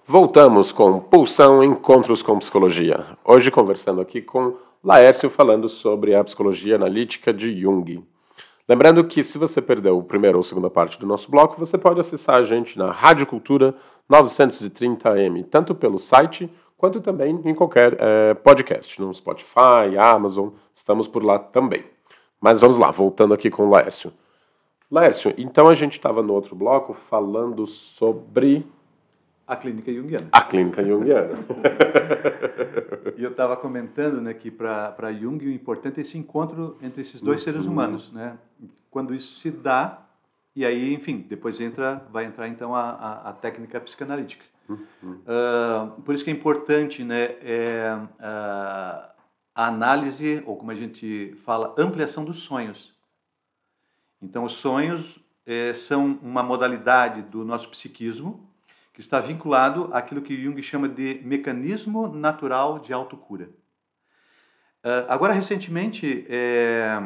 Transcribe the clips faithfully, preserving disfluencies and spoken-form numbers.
Voltamos com Pulsão Encontros com Psicologia. Hoje conversando aqui com Laércio falando sobre a psicologia analítica de Jung. Lembrando que se você perdeu a primeira ou segunda parte do nosso bloco, você pode acessar a gente na Rádio Cultura novecentos e trinta A M, tanto pelo site quanto também em qualquer é, podcast, no Spotify, Amazon, estamos por lá também. Mas vamos lá, voltando aqui com o Laércio. Laércio, então a gente estava no outro bloco falando sobre... A clínica junguiana. A clínica junguiana. E eu estava comentando, né, que para Jung o importante é esse encontro entre esses dois uhum. seres humanos, né? Quando isso se dá, e aí, enfim, depois entra, vai entrar então a, a, a técnica psicanalítica. Uhum. Uh, por isso que é importante, né, é, uh, a análise, ou como a gente fala, ampliação dos sonhos. Então, os sonhos é, são uma modalidade do nosso psiquismo, que está vinculado àquilo que Jung chama de mecanismo natural de autocura. Uh, agora, recentemente, é,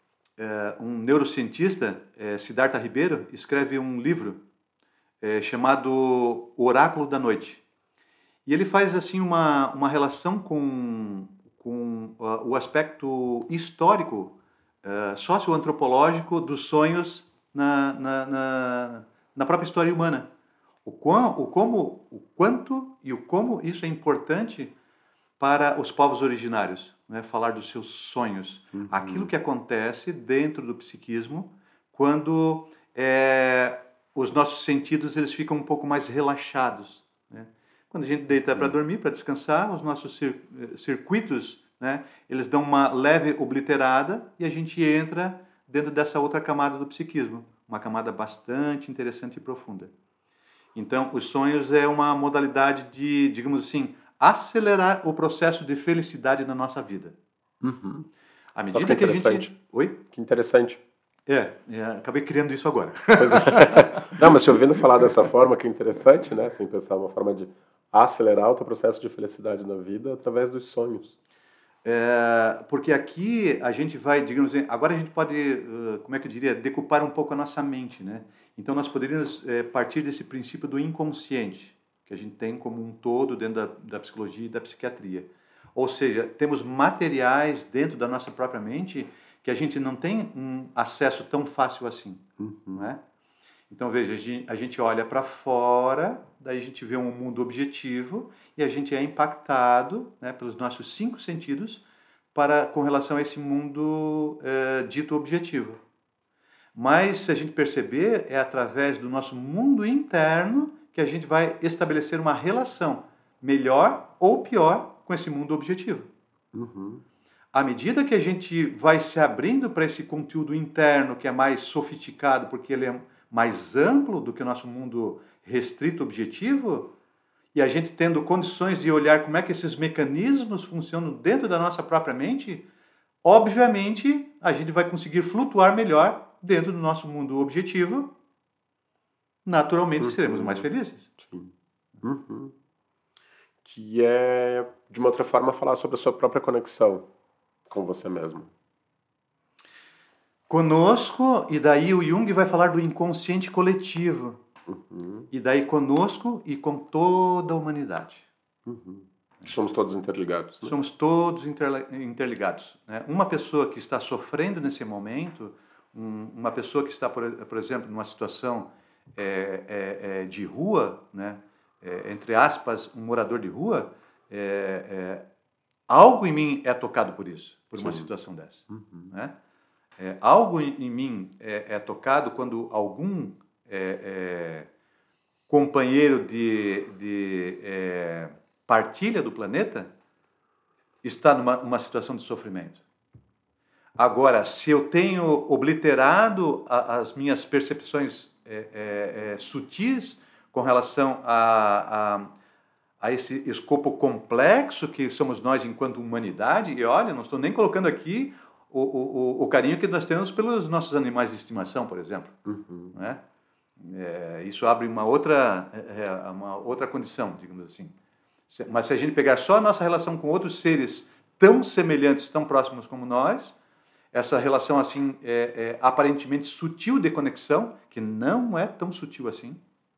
é, um neurocientista, é, Siddhartha Ribeiro, escreve um livro é, chamado Oráculo da Noite. E ele faz assim uma, uma relação com, com uh, o aspecto histórico, uh, socioantropológico dos sonhos na, na, na, na própria história humana. O, quão, o, como, o quanto e o como isso é importante para os povos originários, né? Falar dos seus sonhos. Uhum. Aquilo que acontece dentro do psiquismo quando é, os nossos sentidos eles ficam um pouco mais relaxados. Né? Quando a gente deita uhum. para dormir, para descansar, os nossos cir- circuitos, né? Eles dão uma leve obliterada e a gente entra dentro dessa outra camada do psiquismo, uma camada bastante interessante e profunda. Então, os sonhos é uma modalidade de, digamos assim, acelerar o processo de felicidade na nossa vida. Uhum. À medida Nossa, que, que a gente... Oi? Que interessante. É, é, acabei criando isso agora. É. Não, mas te ouvindo falar dessa forma, que é interessante, né? Assim, pensar uma forma de acelerar o teu processo de felicidade na vida através dos sonhos. É, porque aqui a gente vai, digamos assim, agora a gente pode, uh, como é que eu diria, decupar um pouco a nossa mente, né? Então nós poderíamos é, partir desse princípio do inconsciente, que a gente tem como um todo dentro da, da psicologia e da psiquiatria. Ou seja, temos materiais dentro da nossa própria mente que a gente não tem um acesso tão fácil assim, uhum. né? Então, veja, a gente, a gente olha para fora, daí a gente vê um mundo objetivo e a gente é impactado, né, pelos nossos cinco sentidos para, com relação a esse mundo é, dito objetivo. Mas, se a gente perceber, é através do nosso mundo interno que a gente vai estabelecer uma relação melhor ou pior com esse mundo objetivo. Uhum. À medida que a gente vai se abrindo para esse conteúdo interno que é mais sofisticado, porque ele é mais amplo do que o nosso mundo restrito objetivo, e a gente tendo condições de olhar como é que esses mecanismos funcionam dentro da nossa própria mente, obviamente a gente vai conseguir flutuar melhor dentro do nosso mundo objetivo, naturalmente uhum. seremos mais felizes. Sim. Uhum. Que é, de uma outra forma, falar sobre a sua própria conexão com você mesmo. Conosco, e daí o Jung vai falar do inconsciente coletivo. Uhum. E daí conosco e com toda a humanidade. Uhum. Somos todos interligados. Né? Somos todos interligados. Né? Uma pessoa que está sofrendo nesse momento, um, uma pessoa que está, por, por exemplo, numa situação é, é, é, de rua, né? É, entre aspas, um morador de rua, é, é, algo em mim é tocado por isso, por Sim. uma situação dessa. Uhum. Né? É, algo em mim é, é tocado quando algum é, é, companheiro de, de é, partilha do planeta está numa, numa situação de sofrimento. Agora, se eu tenho obliterado a, as minhas percepções é, é, é, sutis com relação a, a, a esse escopo complexo que somos nós enquanto humanidade, e olha, não estou nem colocando aqui O, o, o carinho que nós temos pelos nossos animais de estimação, por exemplo. Uhum. Né? É, isso abre uma outra, é, uma outra condição, digamos assim. Mas se a gente pegar só a nossa relação com outros seres tão semelhantes, tão próximos como nós, essa relação assim é, é aparentemente sutil de conexão, que não é tão sutil assim, né?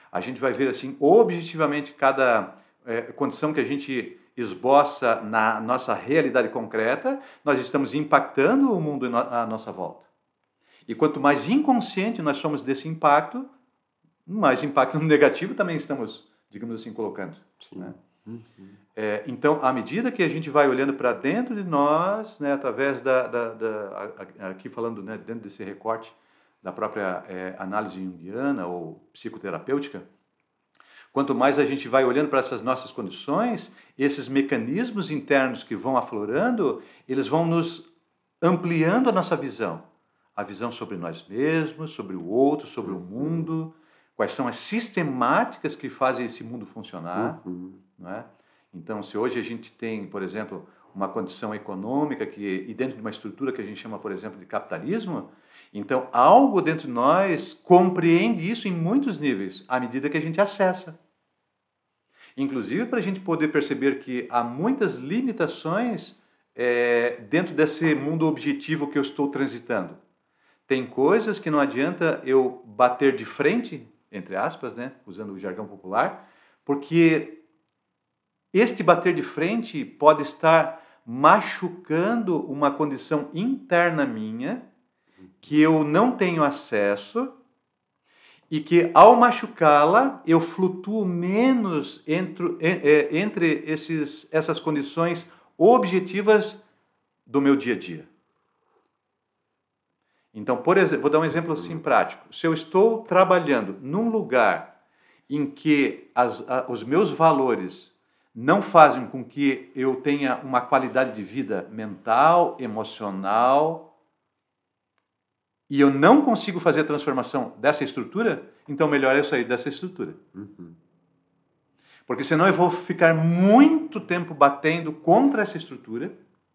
A gente vai ver assim, objetivamente, cada é, condição que a gente esboça na nossa realidade concreta, nós estamos impactando o mundo à nossa volta. E quanto mais inconsciente nós somos desse impacto, mais impacto negativo também estamos, digamos assim, colocando. Né? Uhum. É, então, à medida que a gente vai olhando para dentro de nós, né, através da, da, da aqui falando, né, dentro desse recorte da própria é, análise junguiana ou psicoterapêutica, quanto mais a gente vai olhando para essas nossas condições, esses mecanismos internos que vão aflorando, eles vão nos ampliando a nossa visão. A visão sobre nós mesmos, sobre o outro, sobre o mundo, quais são as sistemáticas que fazem esse mundo funcionar. Uhum. Não é? Então, se hoje a gente tem, por exemplo, uma condição econômica que, e dentro de uma estrutura que a gente chama, por exemplo, de capitalismo, então algo dentro de nós compreende isso em muitos níveis, à medida que a gente acessa. Inclusive para a gente poder perceber que há muitas limitações é, dentro desse mundo objetivo que eu estou transitando. Tem coisas que não adianta eu bater de frente, entre aspas, né, usando o jargão popular, porque este bater de frente pode estar machucando uma condição interna minha que eu não tenho acesso e que, ao machucá-la, eu flutuo menos entre, entre esses, essas condições objetivas do meu dia a dia. Então, por exemplo, vou dar um exemplo assim prático. Se eu estou trabalhando num lugar em que as, a, os meus valores não fazem com que eu tenha uma qualidade de vida mental, emocional, e eu não consigo fazer a transformação dessa estrutura, então melhor é eu sair dessa estrutura. Uhum. Porque senão eu vou ficar muito tempo batendo contra essa estrutura,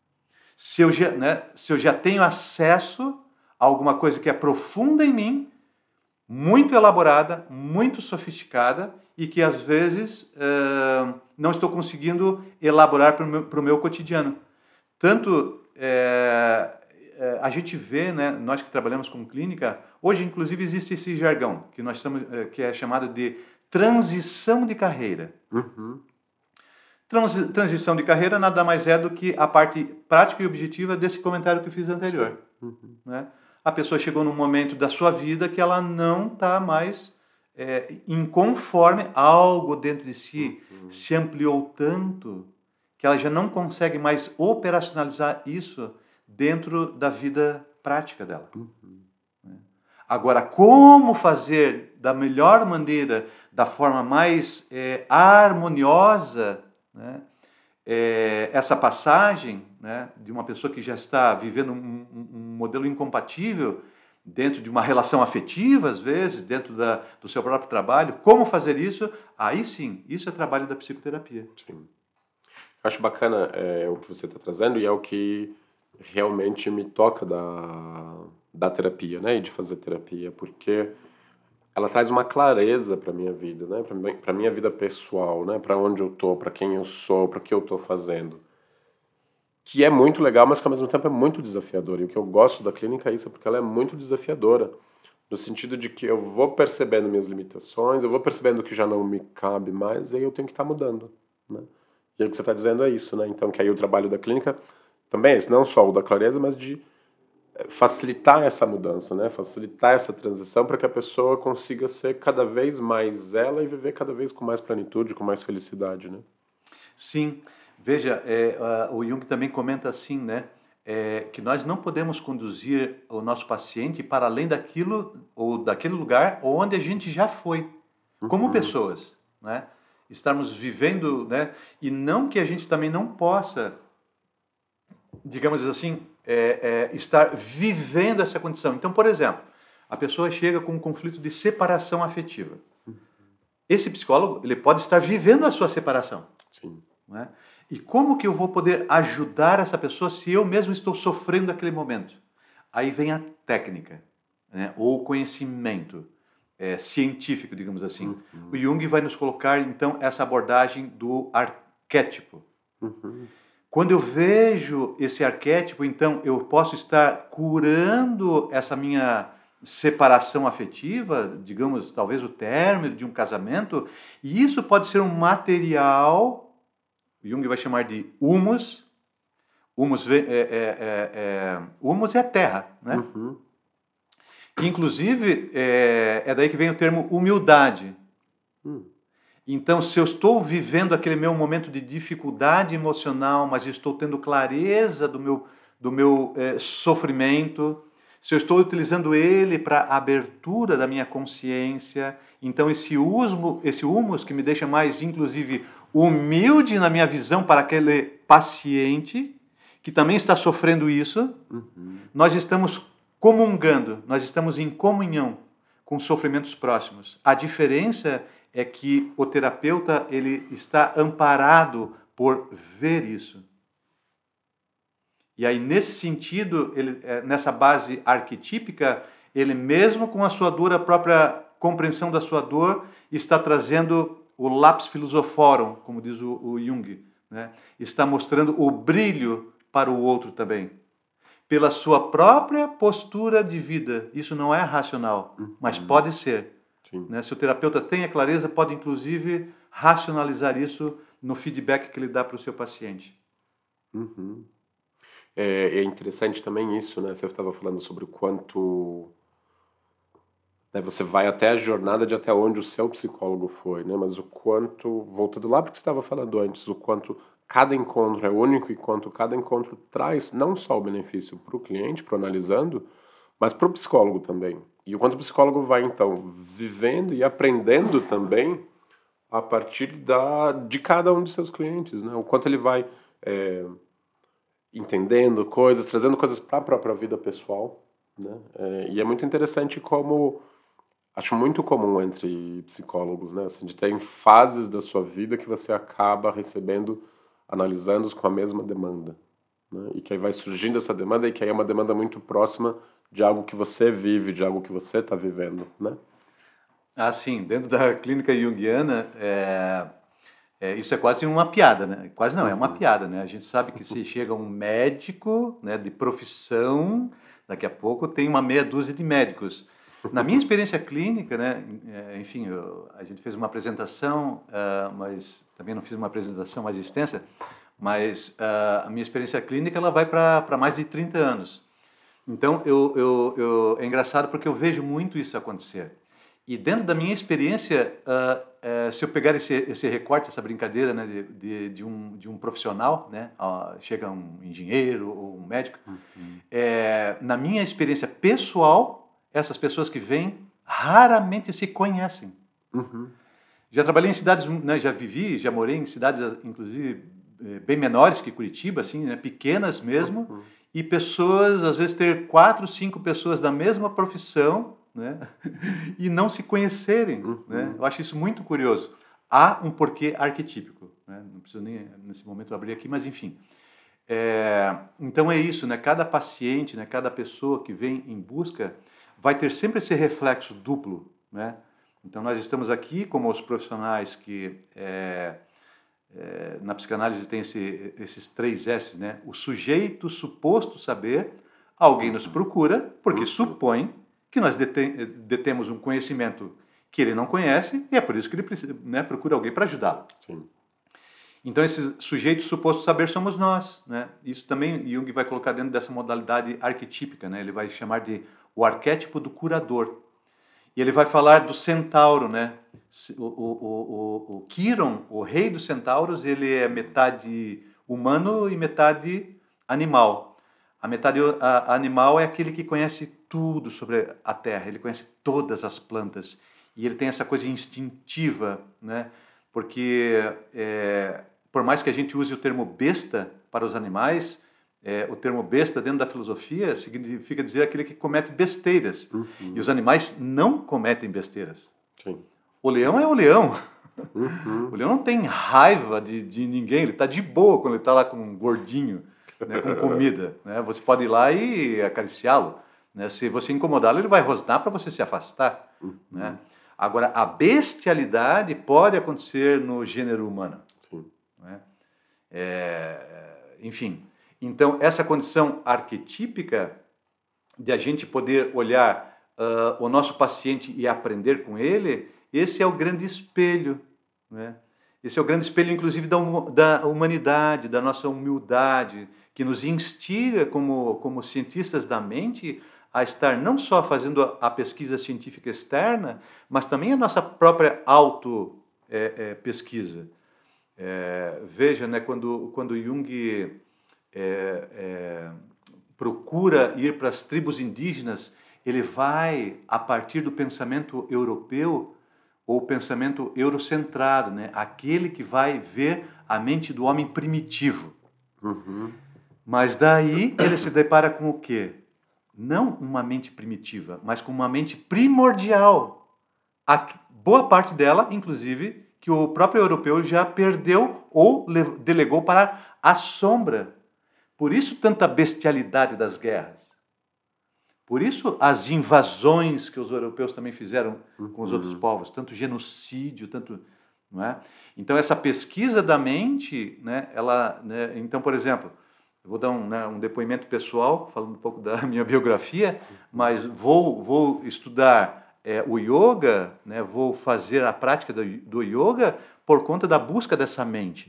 se eu já, né, se eu já tenho acesso a alguma coisa que é profunda em mim, muito elaborada, muito sofisticada, e que às vezes uh, não estou conseguindo elaborar para o meu, para o meu cotidiano. Tanto é, é, a gente vê, né, nós que trabalhamos com clínica, hoje inclusive existe esse jargão, que, nós estamos, é, que é chamado de transição de carreira. Uhum. Transi, transição de carreira nada mais é do que a parte prática e objetiva desse comentário que eu fiz anterior. Uhum. Né? A pessoa chegou num momento da sua vida que ela não está mais é, inconforme, algo dentro de si uhum. se ampliou tanto que ela já não consegue mais operacionalizar isso dentro da vida prática dela. Uhum. Agora, como fazer da melhor maneira, da forma mais é, harmoniosa, né, é, essa passagem, né, de uma pessoa que já está vivendo um, um, um modelo incompatível dentro de uma relação afetiva, às vezes, dentro da, do seu próprio trabalho, como fazer isso? Aí sim, isso é trabalho da psicoterapia. Sim. Acho bacana é, o que você está trazendo e é o que realmente me toca da, da terapia, né, e de fazer terapia, porque ela traz uma clareza para minha vida, né, para minha vida pessoal, né, para onde eu tô, para quem eu sou, para o que eu tô fazendo, que é muito legal, mas que ao mesmo tempo é muito desafiador. E o que eu gosto da clínica é isso, porque ela é muito desafiadora, no sentido de que eu vou percebendo minhas limitações, eu vou percebendo que já não me cabe mais, e aí eu tenho que estar mudando, né. E o que você está dizendo é isso, né, então que aí o trabalho da clínica também é esse, não só o da clareza, mas de facilitar essa mudança, né? Facilitar essa transição para que a pessoa consiga ser cada vez mais ela e viver cada vez com mais plenitude, com mais felicidade, né? Sim. Veja, é, uh, o Jung também comenta assim, né? É, que nós não podemos conduzir o nosso paciente para além daquilo ou daquele lugar onde a gente já foi, como uhum. pessoas, né? Estarmos vivendo, né? E não que a gente também não possa, digamos assim, é, é, estar vivendo essa condição. Então, por exemplo, a pessoa chega com um conflito de separação afetiva. Esse psicólogo, ele pode estar vivendo a sua separação. Sim. Né? E como que eu vou poder ajudar essa pessoa se eu mesmo estou sofrendo naquele momento? Aí vem a técnica, né? Ou o conhecimento é, científico, digamos assim. Uhum. O Jung vai nos colocar, então, essa abordagem do arquétipo. Uhum. Quando eu vejo esse arquétipo, então, eu posso estar curando essa minha separação afetiva, digamos, talvez o término de um casamento, e isso pode ser um material, Jung vai chamar de humus, humus é, é, é, é, humus é terra, né? Uhum. Inclusive, é, é daí que vem o termo humildade. Uhum. Então, se eu estou vivendo aquele meu momento de dificuldade emocional, mas estou tendo clareza do meu, do meu é, sofrimento, se eu estou utilizando ele para a abertura da minha consciência, então esse humus, esse humus que me deixa mais, inclusive, humilde na minha visão para aquele paciente que também está sofrendo isso, Uhum. nós estamos comungando, nós estamos em comunhão com sofrimentos próximos. A diferença é que o terapeuta ele está amparado por ver isso. E aí, nesse sentido, ele, nessa base arquetípica, ele mesmo com a sua dor, a própria compreensão da sua dor, está trazendo o lapsus philosophorum, como diz o, o Jung, né? Está mostrando o brilho para o outro também. Pela sua própria postura de vida. Isso não é racional, uhum. mas pode ser. Né? Se o terapeuta tem a clareza, pode inclusive racionalizar isso no feedback que ele dá para o seu paciente. Uhum. É, é interessante também isso, né? Você estava falando sobre o quanto, né, você vai até a jornada de até onde o seu psicólogo foi, né? Mas o quanto, voltando lá para o que você estava falando antes, o quanto cada encontro é único e quanto cada encontro traz não só o benefício para o cliente, para o analisando, mas para o psicólogo também. E o quanto o psicólogo vai, então, vivendo e aprendendo também a partir da, de cada um de seus clientes, né? O quanto ele vai é, entendendo coisas, trazendo coisas para a própria vida pessoal, né? É, e é muito interessante como, acho muito comum entre psicólogos, né? Assim, de ter fases da sua vida que você acaba recebendo, analisando-os com a mesma demanda, né? E que aí vai surgindo essa demanda e que aí é uma demanda muito próxima de algo que você vive, de algo que você está vivendo, né? Ah, sim. Dentro da clínica junguiana, é, é, isso é quase uma piada, né? Quase não, é uma piada, né? A gente sabe que se chega um médico, né, de profissão, daqui a pouco tem uma meia dúzia de médicos. Na minha experiência clínica, né, enfim, eu, a gente fez uma apresentação, uh, mas também não fiz uma apresentação mais extensa, mas uh, a minha experiência clínica ela vai para mais de trinta anos. Então, eu, eu, eu, é engraçado porque eu vejo muito isso acontecer. E dentro da minha experiência, uh, uh, se eu pegar esse, esse recorte, essa brincadeira, né, de, de, de, um, de um profissional, né, uh, chega um engenheiro ou um médico, uhum. é, na minha experiência pessoal, essas pessoas que vêm raramente se conhecem. Uhum. Já trabalhei em cidades, né, já vivi, já morei em cidades, inclusive, bem menores que Curitiba, assim, né, pequenas mesmo, uhum. e pessoas, às vezes, ter quatro, cinco pessoas da mesma profissão, né, e não se conhecerem. Uhum. Né? Eu acho isso muito curioso. Há um porquê arquetípico. Né? Não preciso nem, nesse momento, abrir aqui, mas, enfim. É, então, é isso, né? Cada paciente, né, cada pessoa que vem em busca vai ter sempre esse reflexo duplo, né? Então, nós estamos aqui como os profissionais que, é, é, na psicanálise, tem esse, esses três S, né? O sujeito suposto saber, alguém nos procura porque supõe que nós detem, detemos um conhecimento que ele não conhece e é por isso que ele precisa, né, procura alguém para ajudá-lo. Sim. Então, esse sujeito suposto saber somos nós, né? Isso também Jung vai colocar dentro dessa modalidade arquetípica, né? Ele vai chamar de o arquétipo do curador. E ele vai falar do centauro, né? O, o, o, o Quiron, o rei dos centauros, ele é metade humano e metade animal. A metade a, animal é aquele que conhece tudo sobre a terra, ele conhece todas as plantas. E ele tem essa coisa instintiva, né? Porque, é, por mais que a gente use o termo besta para os animais, é, o termo besta dentro da filosofia significa dizer aquele que comete besteiras. Uhum. E os animais não cometem besteiras. Sim. O leão é o leão. Uhum. O leão não tem raiva de, de ninguém, ele está de boa quando ele está lá com um gordinho, né, com comida. Né? Você pode ir lá e acariciá-lo. Né? Se você incomodá-lo, ele vai rosnar para você se afastar. Uhum. Né? Agora, a bestialidade pode acontecer no gênero humano. Sim. Né? É, enfim, então essa condição arquetípica de a gente poder olhar uh, o nosso paciente e aprender com ele, esse é o grande espelho, né? Esse é o grande espelho, inclusive, da, da humanidade, da nossa humildade, que nos instiga como, como cientistas da mente a estar não só fazendo a, a pesquisa científica externa, mas também a nossa própria auto-pesquisa. É, é, veja, né, quando, quando Jung é, é, procura ir para as tribos indígenas, ele vai a partir do pensamento europeu, ou pensamento eurocentrado, né? Aquele que vai ver a mente do homem primitivo. Uhum. Mas daí ele se depara com o quê? Não uma mente primitiva, mas com uma mente primordial. A boa parte dela, inclusive, que o próprio europeu já perdeu ou delegou para a sombra. Por isso tanta bestialidade das guerras. Por isso as invasões que os europeus também fizeram com os outros povos, tanto genocídio, tanto, não é? Então essa pesquisa da mente, né, ela, né, então, por exemplo, eu vou dar um, né, um depoimento pessoal, falando um pouco da minha biografia, mas vou, vou estudar é, o yoga, né, vou fazer a prática do, do yoga por conta da busca dessa mente.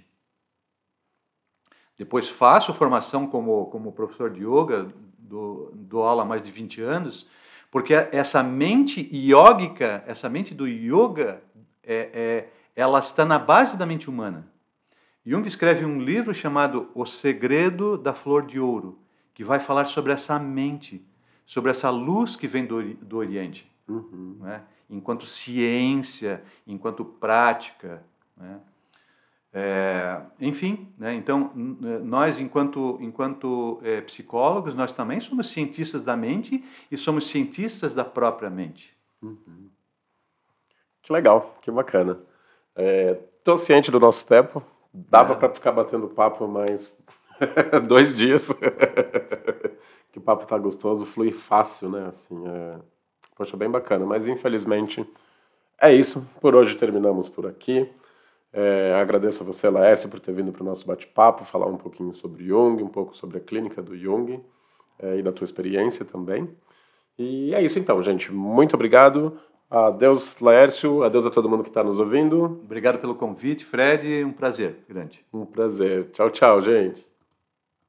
Depois faço formação como, como professor de yoga, dou, dou aula há mais de vinte anos, porque essa mente yógica, essa mente do yoga, é, é, ela está na base da mente humana. Jung escreve um livro chamado O Segredo da Flor de Ouro, que vai falar sobre essa mente, sobre essa luz que vem do, do Oriente, uhum. né? Enquanto ciência, enquanto prática, né? É, enfim, né? Então nós, enquanto, enquanto é, psicólogos, nós também somos cientistas da mente e somos cientistas da própria mente. Uhum. Que legal, que bacana. Estou é, ciente do nosso tempo, dava é. para ficar batendo papo, mas dois dias. Que o papo tá gostoso, flui fácil, né? Assim, é... Poxa, bem bacana, mas infelizmente é isso. Por hoje terminamos por aqui. É, agradeço a você, Laércio, por ter vindo para o nosso bate-papo, falar um pouquinho sobre Jung, um pouco sobre a clínica do Jung é, e da tua experiência também. E é isso então, gente. Muito obrigado. Adeus, Laércio. Adeus a todo mundo que está nos ouvindo. Obrigado pelo convite, Fred. Um prazer grande. Um prazer. Tchau, tchau, gente.